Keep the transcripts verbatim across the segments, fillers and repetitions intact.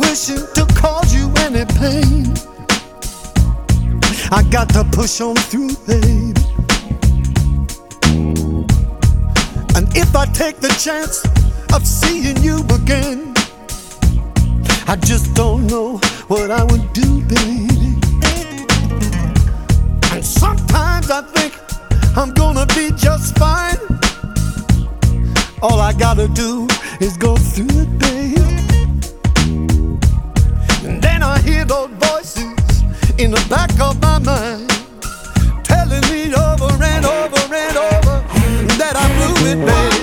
wishing to cause you any pain. I got to push on through, babe. And if I take the chance of seeing you again, I just don't know what I would do, baby. And sometimes I think I'm gonna be just fine. All I gotta do is go through it, babe. And then I hear those voices in the back of my mind telling me over and over and over that I blew it, babe.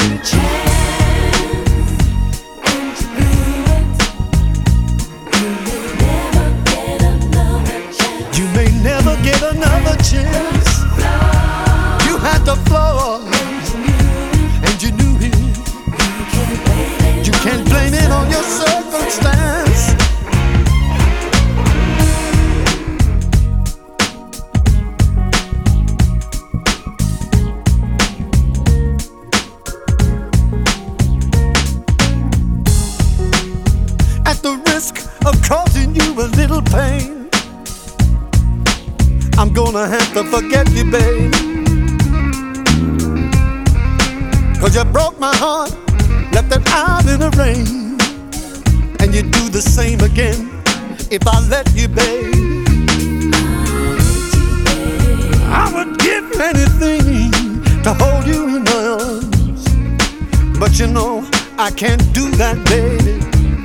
You may never get another chance. You had to flow, and you knew it. You can't blame it on your circumstance. At the risk of causing you a little pain, I'm gonna have to forget you, babe. Cause you broke my heart, left it out in the rain. And you'd do the same again if I let you, babe. I would give anything to hold you in my arms, but you know I can't do that, baby.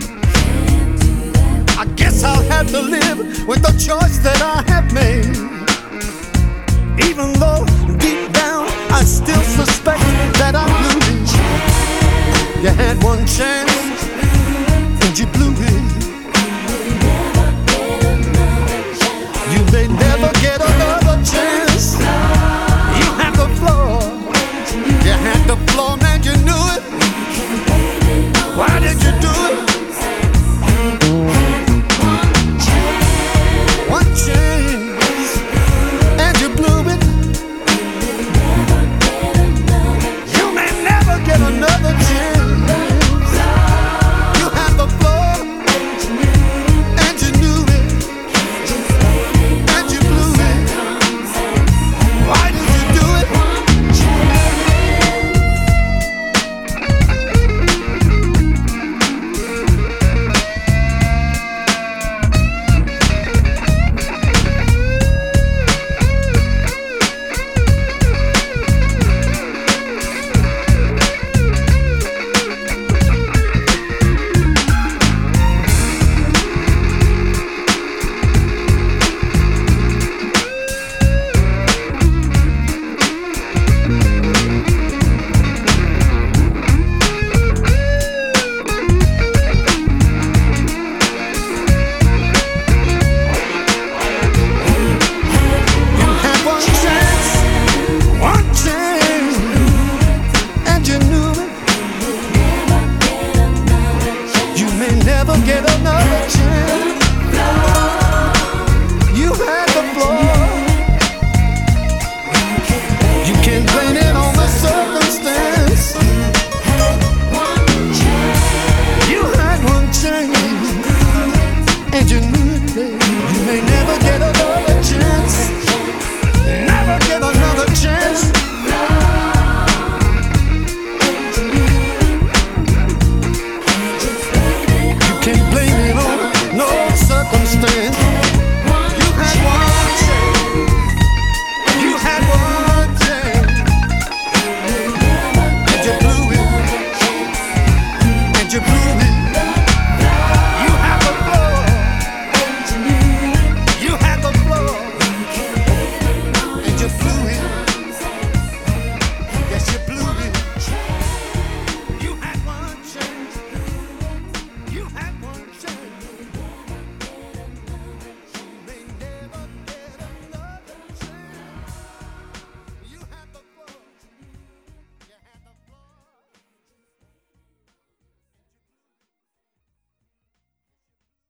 I guess I'll have to live with the choice that I have made, even though deep down I still suspect that I'm losing. You had one chance and you blew it. You may never get another.